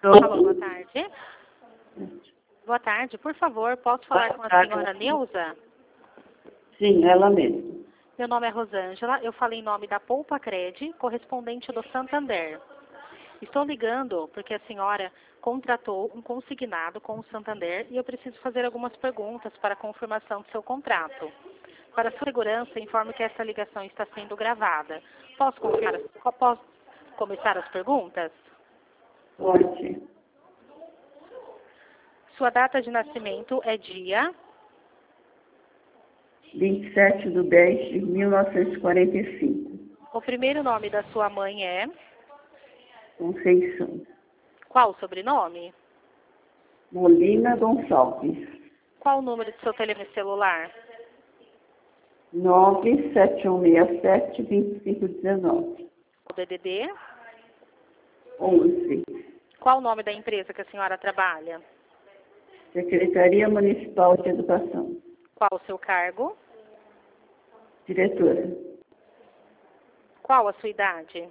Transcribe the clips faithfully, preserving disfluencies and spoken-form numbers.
Alô, boa tarde. Boa tarde, por favor, posso falar Boa com a tarde. senhora Neuza? Sim, ela mesma. Meu nome é Rosângela, eu falo em nome da Poupa Cred, correspondente do Santander. Estou ligando porque a senhora contratou um consignado com o Santander e eu preciso fazer algumas perguntas para a confirmação do seu contrato. Para sua segurança, informo que essa ligação está sendo gravada. Posso, confirmar, posso começar as perguntas? Pode. Sua data de nascimento é dia vinte e sete de dez de mil novecentos e quarenta e cinco. O primeiro nome da sua mãe é? Conceição. Qual o sobrenome? Molina Gonçalves. Qual o número do seu telefone celular? nove sete um seis sete, dois cinco um nove. O D D D? onze. Qual o nome da empresa que a senhora trabalha? Secretaria Municipal de Educação. Qual o seu cargo? Diretora. Qual a sua idade?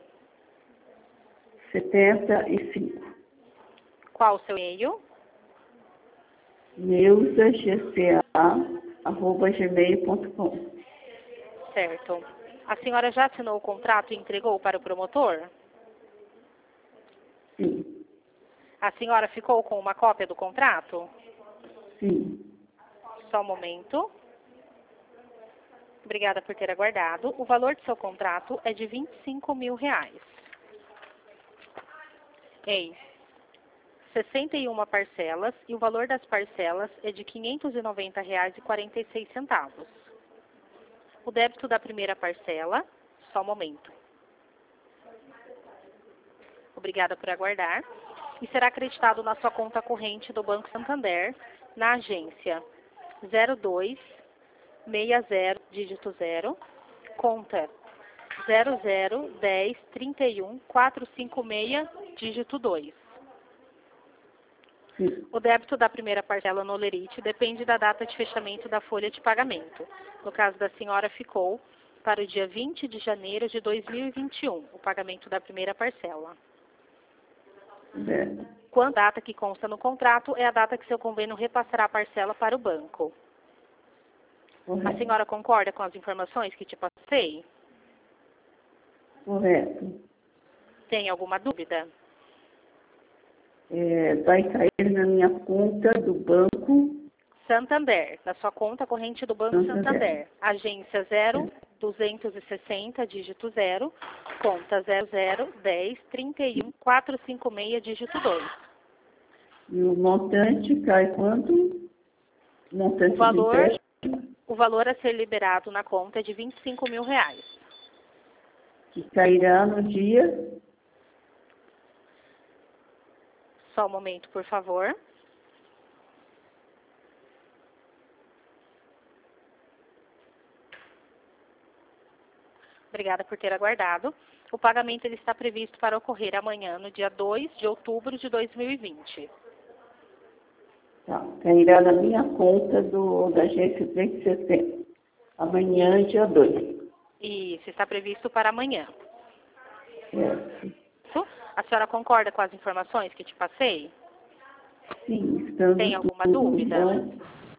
setenta e cinco. Qual o seu e-mail? neuza g c a arroba gmail ponto com. Certo. A senhora já assinou o contrato e entregou para o promotor? Sim. A senhora ficou com uma cópia do contrato? Sim. Só um momento. Obrigada por ter aguardado. O valor do seu contrato é de vinte e cinco mil reais. Em sessenta e uma parcelas e o valor das parcelas é de quinhentos e noventa reais e quarenta e seis centavos. O débito da primeira parcela, só um momento. Obrigada por aguardar. E será acreditado na sua conta corrente do Banco Santander, na agência zero dois seis zero, dígito zero, conta zero zero dez trinta e um quatrocentos e cinquenta e seis, dígito dois. Sim. O débito da primeira parcela no Lerite depende da data de fechamento da folha de pagamento. No caso da senhora, ficou para o dia vinte de janeiro de dois mil e vinte e um, o pagamento da primeira parcela. É. Quando a data que consta no contrato é a data que seu convênio repassará a parcela para o banco. Correto. A senhora concorda com as informações que te passei? Correto. Tem alguma dúvida? É, vai cair na minha conta do banco Santander, na sua conta corrente do Banco Santander. Santander. Agência zero duzentos e sessenta, dígito zero, conta zero zero dez trinta e um quatrocentos e cinquenta e seis, dígito dois. E o montante cai quanto? O montante O valor, do empréstimo, o valor a ser liberado na conta é de vinte e cinco mil reais. que cairá no dia Só um momento, por favor. Obrigada por ter aguardado. O pagamento ele está previsto para ocorrer amanhã, no dia dois de outubro de dois mil e vinte. tá, cairá na minha conta do, da agência trezentos e sessenta. Amanhã, dia dois. Isso, está previsto para amanhã. É. Isso? A senhora concorda com as informações que te passei? Sim, estando Tem alguma tudo dúvida? bom.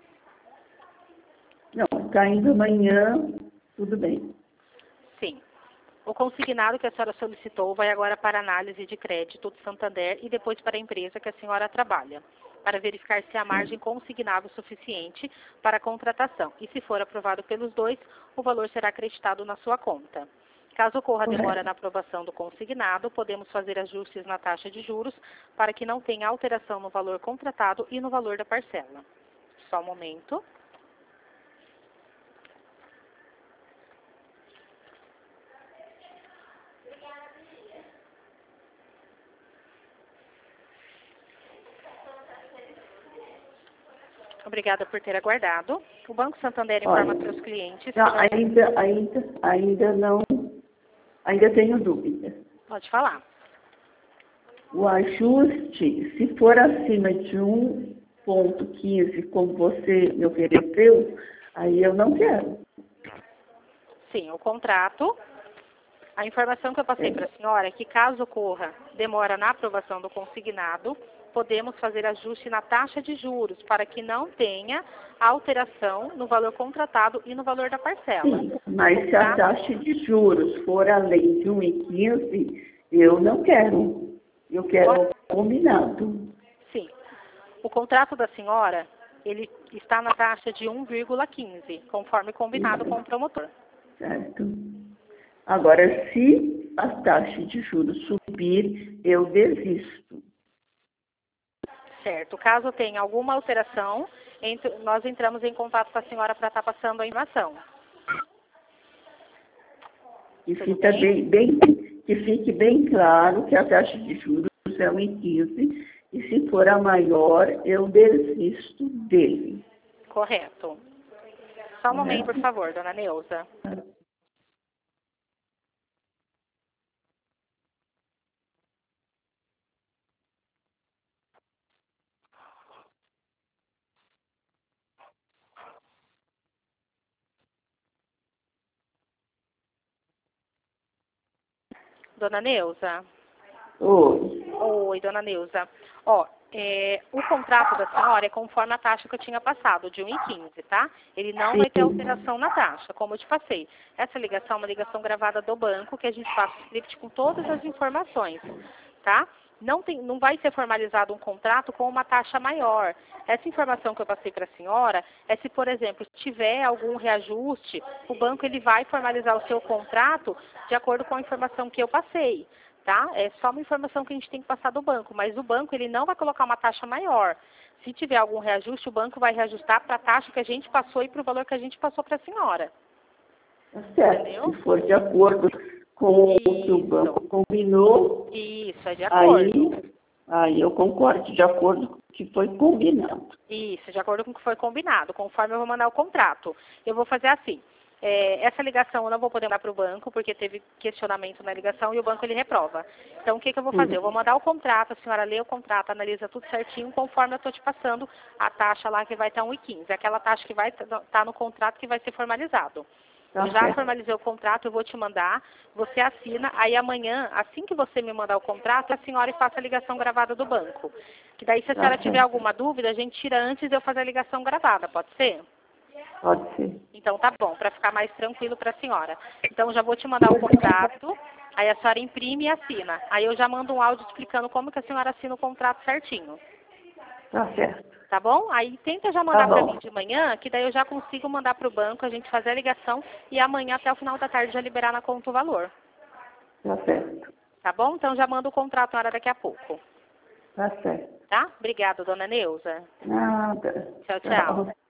Não, caindo amanhã, tudo bem. Sim. O consignado que a senhora solicitou vai agora para análise de crédito do Santander e depois para a empresa que a senhora trabalha, para verificar se há margem consignável suficiente para a contratação. E se for aprovado pelos dois, o valor será acreditado na sua conta. Caso ocorra Correto. demora na aprovação do consignado, podemos fazer ajustes na taxa de juros para que não tenha alteração no valor contratado e no valor da parcela. Só um momento. Obrigada por ter aguardado. O Banco Santander informa Olha, seus clientes... não, que... ainda, ainda, ainda não, ainda tenho dúvida. Pode falar. O ajuste, se for acima de um ponto quinze, como você me ofereceu, aí eu não quero. Sim, o contrato... A informação que eu passei para a senhora é que caso ocorra demora na aprovação do consignado, podemos fazer ajuste na taxa de juros para que não tenha alteração no valor contratado e no valor da parcela. Sim, mas se a taxa de juros for além de um vírgula quinze, eu não quero. Eu quero combinado. Sim. O contrato da senhora, ele está na taxa de um vírgula quinze, conforme combinado com o promotor. Certo. Agora, se a taxa de juros subir, eu desisto. Certo. Caso tenha alguma alteração, nós entramos em contato com a senhora para estar passando a informação. Que, fica bem? Bem, que fique bem claro que a taxa de juros é um vírgula quinze e se for a maior, eu desisto dele. Correto. Só um momento, por favor, dona Neuza. Dona Neuza? Oi. Oi, dona Neuza. Ó, é, o contrato da senhora é conforme a taxa que eu tinha passado, de um vírgula quinze, tá? Ele não vai ter alteração na taxa, como eu te passei. Essa ligação é uma ligação gravada do banco, que a gente passa o script com todas as informações, tá? Não, tem, não vai ser formalizado um contrato com uma taxa maior. Essa informação que eu passei para a senhora é se, por exemplo, tiver algum reajuste, o banco ele vai formalizar o seu contrato de acordo com a informação que eu passei, tá? É só uma informação que a gente tem que passar do banco, mas o banco ele não vai colocar uma taxa maior. Se tiver algum reajuste, o banco vai reajustar para a taxa que a gente passou e para o valor que a gente passou para a senhora. Tá certo. Entendeu? Se for de acordo com Isso. o que o banco combinou, Isso, é de acordo. Aí, aí eu concordo, de acordo com o que foi combinado. Isso, de acordo com o que foi combinado, conforme eu vou mandar o contrato. Eu vou fazer assim, é, essa ligação eu não vou poder mandar para o banco, porque teve questionamento na ligação e o banco ele reprova. Então, o que, que eu vou fazer? Eu vou mandar o contrato, a senhora lê o contrato, analisa tudo certinho, conforme eu estou te passando a taxa lá que vai estar um vírgula quinze, aquela taxa que vai estar no contrato que vai ser formalizado. Eu já formalizei o contrato, eu vou te mandar, você assina, aí amanhã, assim que você me mandar o contrato, a senhora faça a ligação gravada do banco. Que daí, se a senhora tiver alguma dúvida, a gente tira antes de eu fazer a ligação gravada, pode ser? Pode ser. Então tá bom, para ficar mais tranquilo para a senhora. Então já vou te mandar o contrato, aí a senhora imprime e assina. Aí eu já mando um áudio explicando como que a senhora assina o contrato certinho. Tá certo. Tá bom? Aí tenta já mandar tá para mim de manhã, que daí eu já consigo mandar para o banco, a gente fazer a ligação e amanhã até o final da tarde já liberar na conta o valor. Tá certo. Tá bom? Então já mando o contrato na hora daqui a pouco. Tá certo. Tá? Obrigada, dona Neuza. Nada. Tchau, tchau. tchau.